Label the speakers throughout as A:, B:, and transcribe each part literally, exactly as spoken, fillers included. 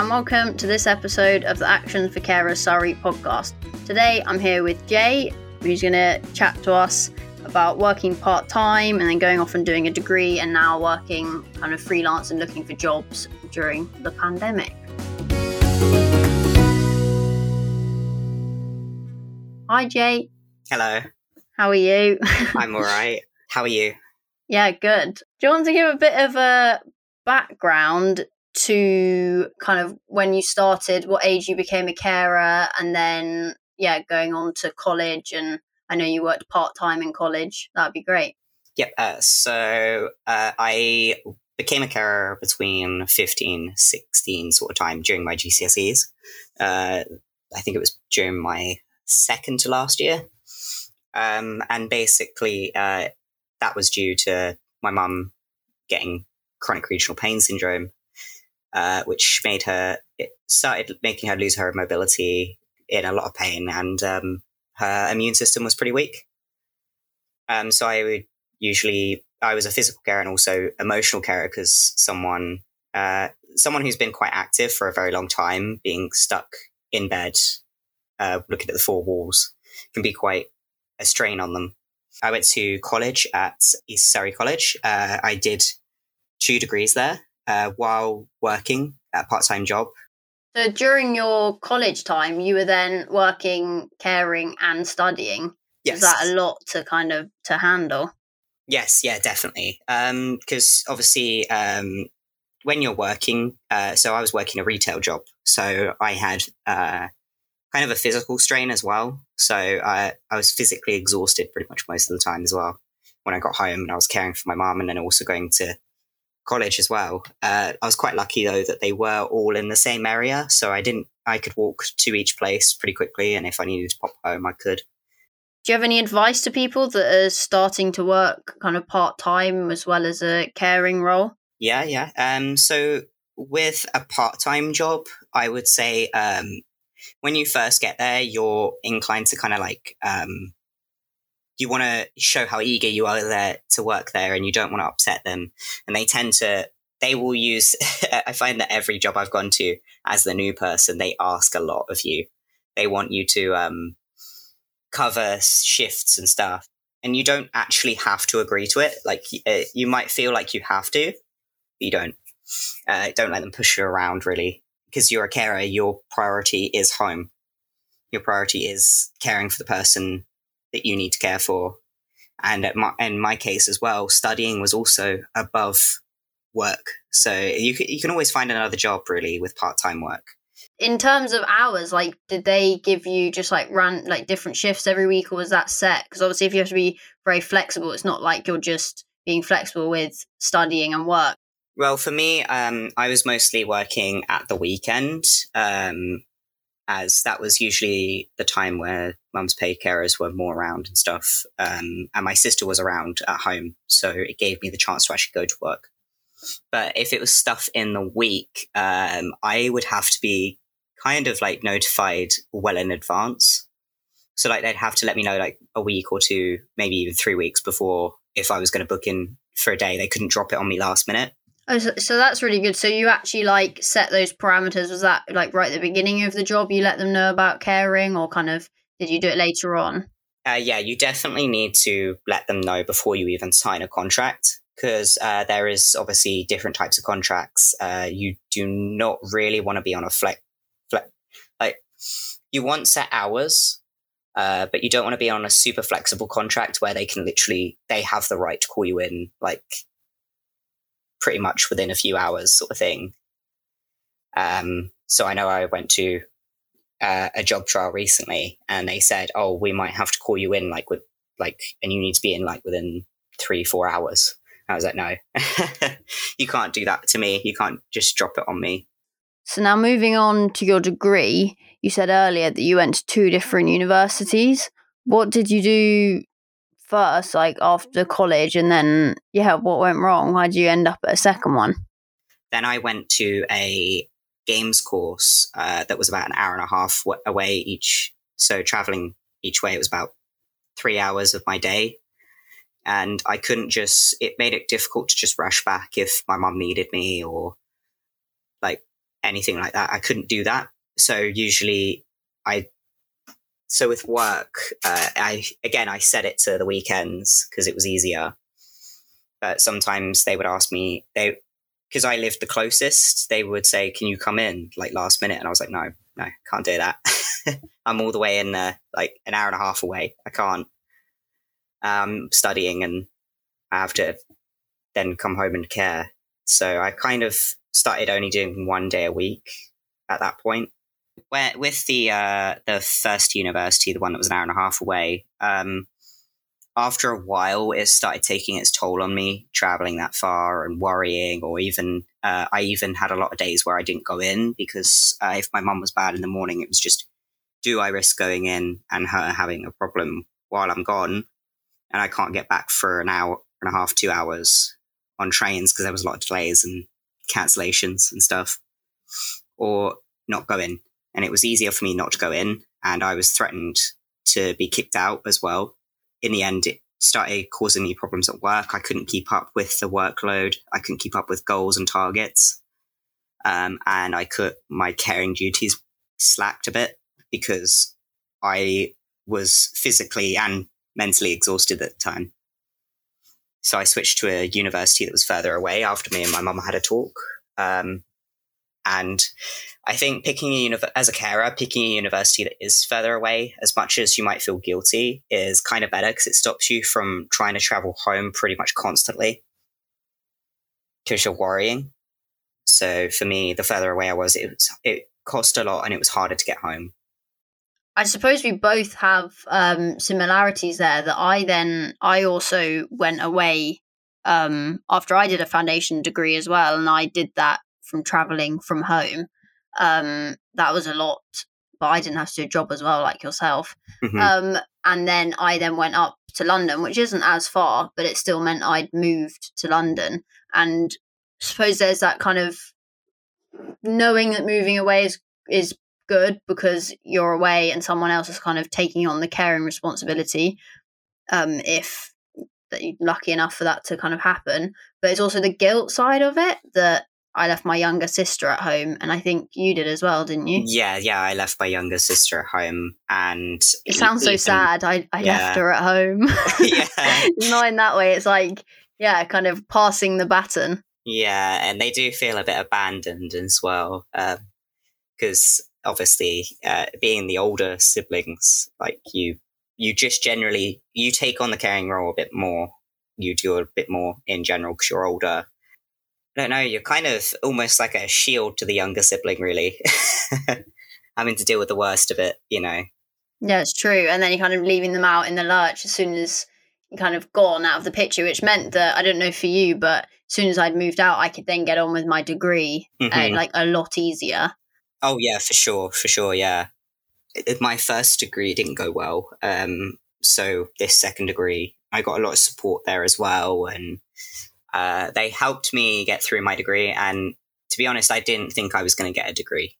A: and welcome to this episode of the Actions for Carers Surrey podcast. Today I'm here with Jay, who's going to chat to us about working part-time and then going off and doing a degree and now working kind of freelance and looking for jobs during the pandemic. Hi Jay.
B: Hello.
A: How are you?
B: I'm all right. How are you?
A: Yeah, good. Do you want to give a bit of a background to kind of when you started, what age you became a carer, and then, yeah, going on to college? And I know you worked part-time in college. That'd be great.
B: Yep. Uh, so uh, I became a carer between fifteen, sixteen sort of time during my G C S Es. Uh, I think it was during my second to last year. Um, and basically, uh, that was due to my mum getting chronic regional pain syndrome, uh, which made her, it started making her lose her mobility, in a lot of pain, and um, her immune system was pretty weak. Um, so I would usually, I was a physical carer and also emotional carer, because someone, uh, someone who's been quite active for a very long time, being stuck in bed, uh, looking at the four walls, can be quite a strain on them. I went to college at East Surrey College. Uh, I did two degrees there uh, while working at a part-time job.
A: So during your college time, you were then working, caring and studying.
B: Yes.
A: Is that a lot to kind of to handle?
B: Yes, yeah, definitely. Because um, obviously um, when you're working, uh, so I was working a retail job. So I had uh, kind of a physical strain as well. So I, I was physically exhausted pretty much most of the time as well. When I got home and I was caring for my mum and then also going to college as well. Uh, I was quite lucky though that they were all in the same area. So I didn't, I could walk to each place pretty quickly. And if I needed to pop home, I could.
A: Do you have any advice to people that are starting to work kind of part-time as well as a caring role?
B: Yeah, yeah. Um, so with a part-time job, I would say, um, when you first get there, you're inclined to kind of like, um, you want to show how eager you are there to work there and you don't want to upset them. And they tend to, they will use, I find that every job I've gone to as the new person, they ask a lot of you. They want you to um, cover shifts and stuff. And you don't actually have to agree to it. Like uh, you might feel like you have to, but you don't. Uh, don't let them push you around really. Because you're a carer, your priority is home. Your priority is caring for the person that you need to care for. And at my, in my case as well, studying was also above work. So you can, you can always find another job really with part-time work.
A: In terms of hours, like, did they give you just like run like different shifts every week, or was that set? Because obviously if you have to be very flexible, it's not like you're just being flexible with studying and work.
B: Well, for me, um, I was mostly working at the weekend, um, as that was usually the time where mum's paid carers were more around and stuff. Um, and my sister was around at home, so it gave me the chance to actually go to work. But if it was stuff in the week, um, I would have to be kind of like notified well in advance. So like they'd have to let me know like a week or two, maybe even three weeks before, if I was going to book in for a day. They couldn't drop it on me last minute.
A: Oh, so, so that's really good. So you actually like set those parameters. Was that like right at the beginning of the job you let them know about caring, or kind of did you do it later on?
B: Uh, yeah, you definitely need to let them know before you even sign a contract, because uh, there is obviously different types of contracts. Uh, you do not really want to be on a flex, flex like you want set hours, uh, but you don't want to be on a super flexible contract where they can literally, they have the right to call you in like pretty much within a few hours sort of thing. Um, so I know I went to uh, a job trial recently and they said, oh, we might have to call you in like with like, and you need to be in like within three, four hours. I was like, no, you can't do that to me. You can't just drop it on me.
A: So now moving on to your degree, you said earlier that you went to two different universities. What did you do first, like after college, and then yeah what went wrong? Why did you end up at a second one?
B: Then I went to a games course uh, that was about an hour and a half w- away each, so traveling each way it was about three hours of my day, and I couldn't just, it made it difficult to just rush back if my mum needed me or like anything like that. I couldn't do that. So usually I, so with work, uh, I, again, I set it to the weekends because it was easier. But sometimes they would ask me, they, because I lived the closest, they would say, can you come in like last minute? And I was like, no, no, can't do that. I'm all the way in uh, like an hour and a half away. I can't. Um, studying and I have to then come home and care. So I kind of started only doing one day a week at that point. Where with the uh, the first university, the one that was an hour and a half away, um, after a while, it started taking its toll on me, traveling that far and worrying, or even uh, I even had a lot of days where I didn't go in because uh, if my mum was bad in the morning, it was just, do I risk going in and her having a problem while I'm gone? And I can't get back for an hour and a half, two hours on trains because there was a lot of delays and cancellations and stuff, or not go in. And it was easier for me not to go in. And I was threatened to be kicked out as well. In the end, it started causing me problems at work. I couldn't keep up with the workload. I couldn't keep up with goals and targets. Um, and I could, my caring duties slacked a bit because I was physically and mentally exhausted at the time. So I switched to a university that was further away after me and my mum had a talk. Um, and I think picking a uni- as a carer, picking a university that is further away, as much as you might feel guilty, is kind of better because it stops you from trying to travel home pretty much constantly because you're worrying. So for me, the further away I was, it was, it cost a lot and it was harder to get home.
A: I suppose we both have um, similarities there that I then, I also went away um, after I did a foundation degree as well. And I did that from traveling from home. Um, that was a lot, but I didn't have to do a job as well, like yourself. Mm-hmm. Um, and then I then went up to London, which isn't as far, but it still meant I'd moved to London. And I suppose there's that kind of knowing that moving away is, is good because you're away and someone else is kind of taking on the caring responsibility um if that you're lucky enough for that to kind of happen. But it's also the guilt side of it that I left my younger sister at home, and I think you did as well, didn't you?
B: Yeah, yeah, I left my younger sister at home, and
A: it sounds even, so sad. I, I yeah. left her at home. Yeah, not in that way. It's like, yeah, kind of passing the baton.
B: Yeah, and they do feel a bit abandoned as well, because um, obviously, uh, being the older siblings, like you, you just generally, you take on the caring role a bit more. You do a bit more in general because you're older. I don't know, you're kind of almost like a shield to the younger sibling, really. Having to deal with the worst of it, you know.
A: Yeah, it's true. And then you're kind of leaving them out in the lurch as soon as you kind of gone out of the picture, which meant that, I don't know for you, but as soon as I'd moved out, I could then get on with my degree, mm-hmm. uh, like a lot easier.
B: Oh, yeah, for sure, for sure, yeah. My first degree didn't go well. Um, so this second degree, I got a lot of support there as well. And uh, they helped me get through my degree. And to be honest, I didn't think I was going to get a degree.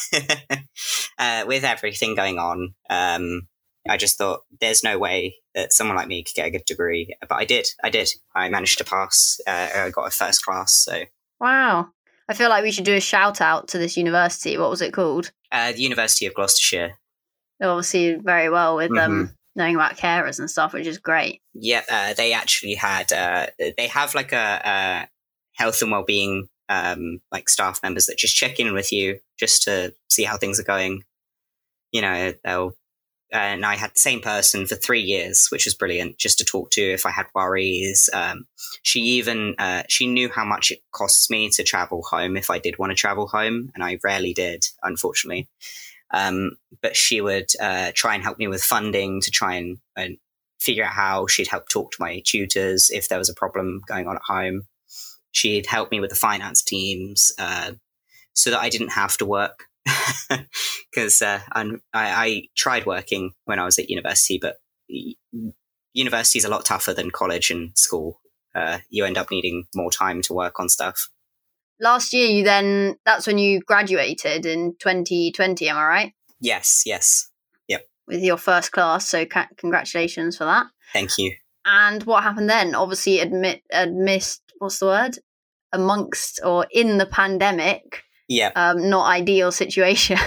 B: uh, with everything going on, um, I just thought there's no way that someone like me could get a good degree. But I did. I did. I managed to pass. Uh, I got a first class. So
A: wow. I feel like we should do a shout out to this university. What was it called?
B: Uh, the University of Gloucestershire.
A: They're obviously very well with mm-hmm. um, knowing about carers and stuff, which is great.
B: Yeah, uh, they actually had, uh, they have like a, a health and wellbeing um, like staff members that just check in with you just to see how things are going. You know, they'll, and I had the same person for three years, which was brilliant, just to talk to if I had worries. Um, she even, uh, she knew how much it costs me to travel home if I did want to travel home. And I rarely did, unfortunately. Um, but she would uh, try and help me with funding to try and, and figure out how. She'd help talk to my tutors if there was a problem going on at home. She'd help me with the finance teams uh, so that I didn't have to work. Because uh, I, I tried working when I was at university, but university is a lot tougher than college and school. Uh, you end up needing more time to work on stuff.
A: Last year, you then, that's when you graduated in twenty twenty, am I right?
B: Yes, yes. Yep.
A: With your first class, so ca- congratulations for that.
B: Thank you.
A: And what happened then? Obviously, admit, amidst, what's the word? Amongst or in the pandemic,
B: Yeah.
A: Um, not ideal situation.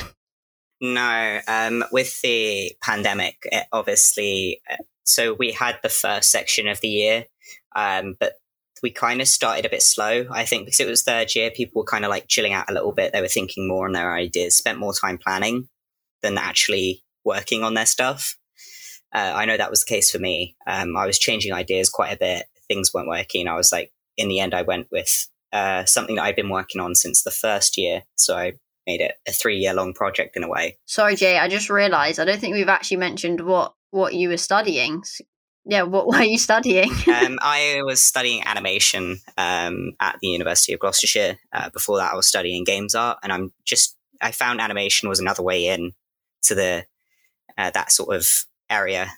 B: No, um, with the pandemic, it obviously, uh, so we had the first section of the year, um, but we kind of started a bit slow, I think, because it was third year. People were kind of like chilling out a little bit. They were thinking more on their ideas, spent more time planning than actually working on their stuff. Uh, I know that was the case for me. Um, I was changing ideas quite a bit. Things weren't working. I was like, in the end, I went with uh, something that I'd been working on since the first year. So I made it a three-year long project in a way.
A: Sorry, Jay, I just realised I don't think we've actually mentioned what, what you were studying. Yeah, what were you studying?
B: um, I was studying animation um, at the University of Gloucestershire. Uh, before that, I was studying games art, and I'm just I found animation was another way in to the uh, that sort of area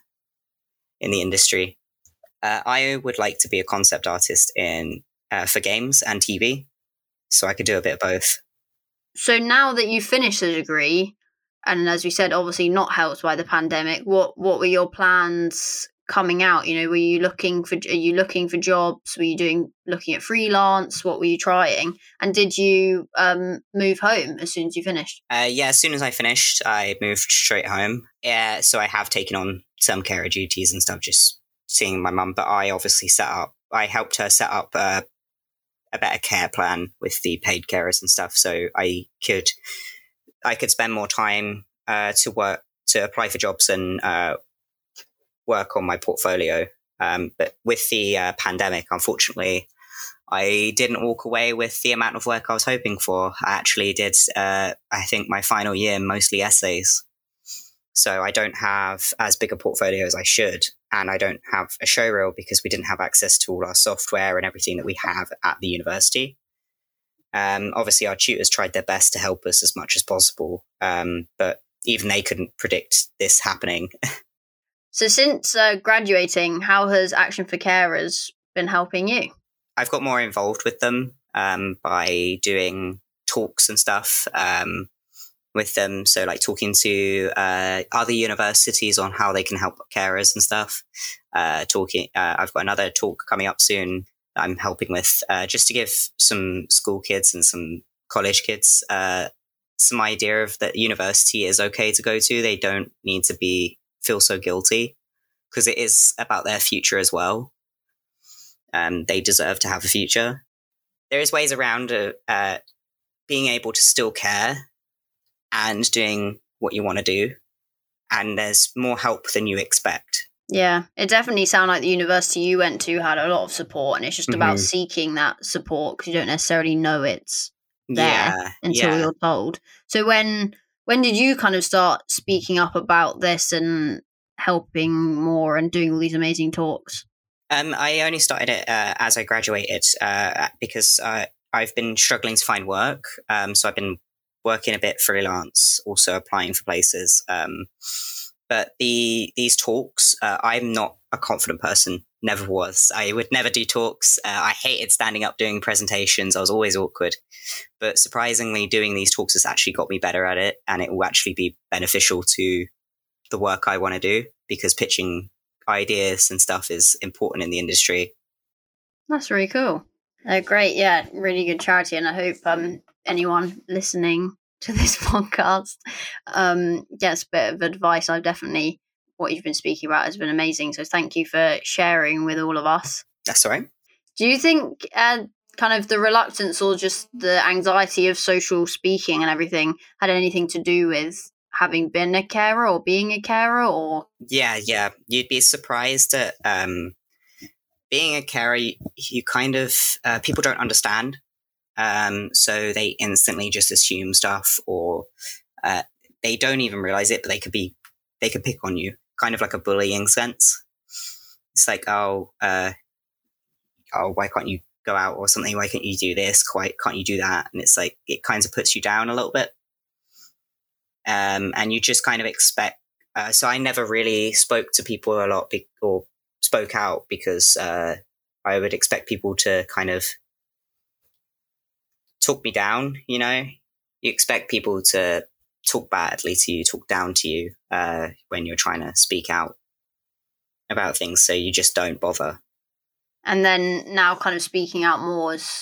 B: in the industry. Uh, I would like to be a concept artist in uh, for games and T V, so I could do a bit of both.
A: So now that you've finished the degree, and as we said, obviously not helped by the pandemic, what what were your plans coming out? You know, were you looking for are you looking for jobs? Were you doing looking at freelance? What were you trying? And did you um, move home as soon as you finished?
B: Uh, yeah, as soon as I finished, I moved straight home. Yeah, so I have taken on some carer duties and stuff, just seeing my mum. But I obviously set up. I helped her set up uh, a better care plan with the paid carers and stuff, so I could I could spend more time uh, to work to apply for jobs and uh, work on my portfolio. Um, but with the uh, pandemic, unfortunately, I didn't walk away with the amount of work I was hoping for. I actually did, uh, I think, my final year mostly essays. So I don't have as big a portfolio as I should. And I don't have a showreel because we didn't have access to all our software and everything that we have at the university. Um, obviously, our tutors tried their best to help us as much as possible. Um, but even they couldn't predict this happening.
A: So since uh, graduating, how has Action for Carers been helping you?
B: I've got more involved with them um, by doing talks and stuff um, with them. So like talking to uh, other universities on how they can help carers and stuff. Uh, talking, uh, I've got another talk coming up soon that I'm helping with uh, just to give some school kids and some college kids uh, some idea of that university is okay to go to. They don't need to be feel so guilty because it is about their future as well. Um, they deserve to have a future. There is ways around uh, uh, being able to still care and doing what you want to do. And there's more help than you expect.
A: Yeah, it definitely sounded like the university you went to had a lot of support, and it's just mm-hmm. about seeking that support because you don't necessarily know it's there
B: yeah,
A: until
B: yeah.
A: you're told. So when when did you kind of start speaking up about this and helping more and doing all these amazing talks?
B: Um, I only started it uh, as I graduated uh, because uh, I've been struggling to find work. Um, so I've been working a bit freelance, also applying for places. Um, but the these talks, uh, I'm not a confident person, never was. I would never do talks. Uh, I hated standing up doing presentations. I was always awkward. But surprisingly, doing these talks has actually got me better at it. And it will actually be beneficial to the work I want to do because pitching ideas and stuff is important in the industry.
A: That's really cool. Uh, great. Yeah, really good charity. And I hope um, anyone listening to this podcast um, gets a bit of advice. I've definitely, what you've been speaking about has been amazing. So thank you for sharing with all of us.
B: That's all right.
A: Do you think uh, kind of the reluctance or just the anxiety of social speaking and everything had anything to do with having been a carer or being a carer? Or
B: yeah yeah you'd be surprised at um being a carer. You, you kind of uh, people don't understand, um so they instantly just assume stuff, or uh, they don't even realize it, but they could be they could pick on you, kind of like a bullying sense. It's like, oh uh oh why can't you go out or something, why can't you do this, why can't you do that? And it's like it kind of puts you down a little bit. Um, and you just kind of expect, uh, so I never really spoke to people a lot be- or spoke out because uh, I would expect people to kind of talk me down, you know? You expect people to talk badly to you, talk down to you uh, when you're trying to speak out about things, so you just don't bother.
A: And then now kind of speaking out more, is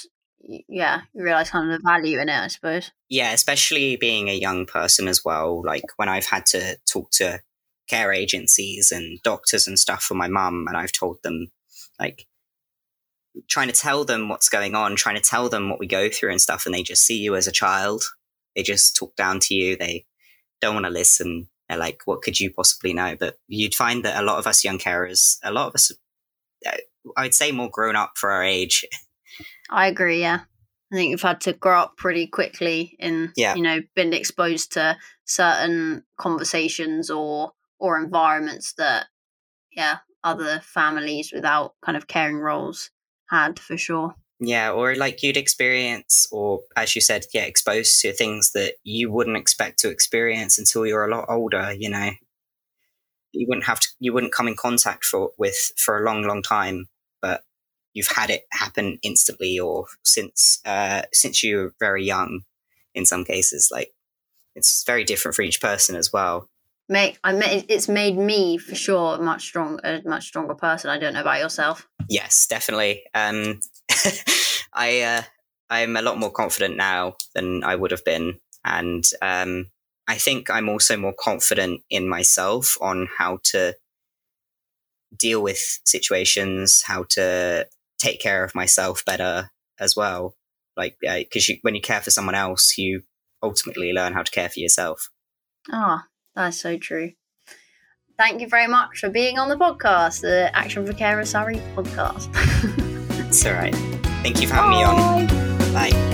A: yeah, you realise kind of the value in it, I suppose.
B: Yeah, especially being a young person as well. Like when I've had to talk to care agencies and doctors and stuff for my mum, and I've told them, like, trying to tell them what's going on, trying to tell them what we go through and stuff, and they just see you as a child. They just talk down to you. They don't want to listen. They're like, what could you possibly know? But you'd find that a lot of us young carers, a lot of us, I'd say more grown up for our age.
A: I agree, yeah. I think you've had to grow up pretty quickly in,
B: yeah.
A: you know, been exposed to certain conversations or or environments that, yeah, other families without kind of caring roles had, for sure.
B: Yeah, or like you'd experience, or as you said, get exposed to things that you wouldn't expect to experience until you're a lot older, you know. You wouldn't have to, you wouldn't come in contact for, with for a long, long time, but you've had it happen instantly or since uh, since you were very young in some cases. Like, it's very different for each person as well.
A: Mate, I made, it's made me, for sure, a much, strong, a much stronger person. I don't know about yourself.
B: Yes, definitely. Um, I, uh, I'm a lot more confident now than I would have been. And um, I think I'm also more confident in myself on how to deal with situations, how to take care of myself better as well. Like, because uh, you, when you care for someone else, you ultimately learn how to care for yourself.
A: Ah, oh, that's so true. Thank you very much for being on the podcast, the Action for Carers Surrey podcast.
B: It's all right. Thank you for having Bye. me on. Bye.